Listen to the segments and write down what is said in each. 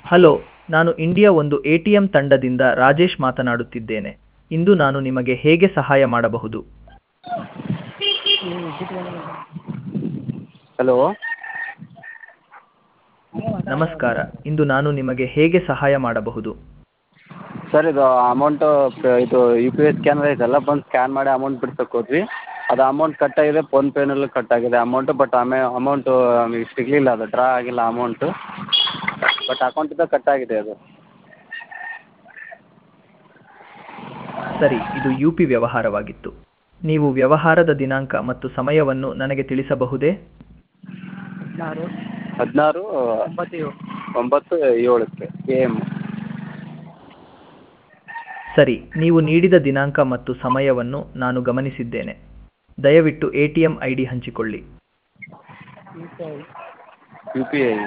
Hello, ನಾನು India ಒಂದು ATM ತಂಡದಿಂದ ರಾಜೇಶ್ ಮಾತನಾಡುತ್ತಿದ್ದೇನೆ. ಇಂದು ನಾನು ನಿಮಗೆ ಹೇಗೆ ಸಹಾಯ ಮಾಡಬಹುದು? ಹಲೋ. ನಮಸ್ಕಾರ, ಇಂದು ನಾನು ನಿಮಗೆ ಹೇಗೆ ಸಹಾಯ ಮಾಡಬಹುದು? ಸರ್ ಇದು ಅಮೌಂಟು ಇದು ಯು ಪಿ ಐ ಸ್ಕ್ಯಾನರ್ ಐತಲ್ಲ, ಬಂದು ಸ್ಕ್ಯಾನ್ ಮಾಡಿ ಅಮೌಂಟ್ ಬಿಡ್ಸಕ್ಕೆ ಹೋದ್ವಿ. ಅದು ಅಮೌಂಟ್ ಕಟ್ಟಾಗಿದೆ, ಫೋನ್ಪೇನಲ್ಲೂ ಕಟ್ಟಾಗಿದೆ ಅಮೌಂಟು. ಬಟ್ ಅಮೌಂಟು ನಮಗೆ ಸಿಗಲಿಲ್ಲ, ಅದು ಡ್ರಾ ಆಗಿಲ್ಲ ಅಮೌಂಟು. ಬಟ್ ಅಕೌಂಟಿಂದ ಕಟ್ಟಾಗಿದೆ ಅದು. ಸರಿ, ಇದು ಯು.ಪಿ ವ್ಯವಹಾರವಾಗಿತ್ತು. ನೀವು ವ್ಯವಹಾರದ ದಿನಾಂಕ ಮತ್ತು ಸಮಯವನ್ನು ನನಗೆ ತಿಳಿಸಬಹುದೇ? 16/9/7 AM. ಸರಿ, ನೀವು ನೀಡಿದ ದಿನಾಂಕ ಮತ್ತು ಸಮಯವನ್ನು ನಾನು ಗಮನಿಸಿದ್ದೇನೆ. ದಯವಿಟ್ಟು ಎ.ಟಿ.ಎಂ ಐಡಿ ಹಂಚಿಕೊಳ್ಳಿ. ಯು ಪಿ ಐ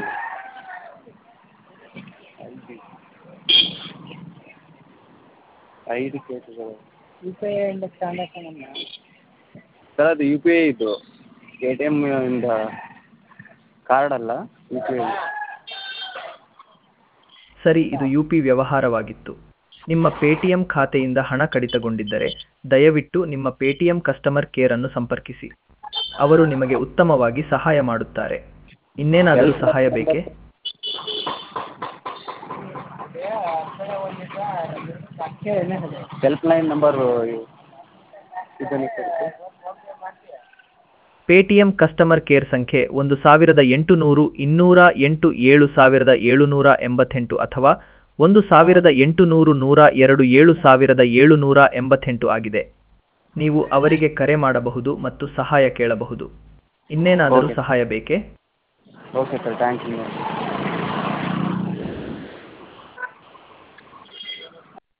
ಐದು ಕೇಸುಗಳು. ಸರ್ ಅದು ಯು ಪಿ ಐ ಇದು, ಎ ಟಿ ಎಮ್ ಇಂದ ಕಾರ್ಡ್ ಅಲ್ಲ, ಯು ಪಿ ಐ. ಸರಿ, ಇದು ಯು.ಪಿ ವ್ಯವಹಾರವಾಗಿತ್ತು. ನಿಮ್ಮ ಪೇಟಿಎಂ ಖಾತೆಯಿಂದ ಹಣ ಕಡಿತಗೊಂಡಿದ್ದರೆ ದಯವಿಟ್ಟು ನಿಮ್ಮ ಪೇಟಿಎಂ ಕಸ್ಟಮರ್ ಕೇರ್ ಅನ್ನು ಸಂಪರ್ಕಿಸಿ. ಅವರು ನಿಮಗೆ ಉತ್ತಮವಾಗಿ ಸಹಾಯ ಮಾಡುತ್ತಾರೆ. ಇನ್ನೇನಾದರೂ ಸಹಾಯ ಬೇಕೇ? ಹೆಲ್ಪ್ ಲೈನ್ ನಂಬರು ಇದನ್ನು ಕೊಡಿ. ಪೇಟಿಎಂ ಕಸ್ಟಮರ್ ಕೇರ್ ಸಂಖ್ಯೆ 1800 208 7788 ಅಥವಾ 1800 102 7788 ಆಗಿದೆ. ನೀವು ಅವರಿಗೆ ಕರೆ ಮಾಡಬಹುದು ಮತ್ತು ಸಹಾಯ ಕೇಳಬಹುದು. ಇನ್ನೇನಾದರೂ ಸಹಾಯ ಬೇಕೇ? Okay sir, thank you.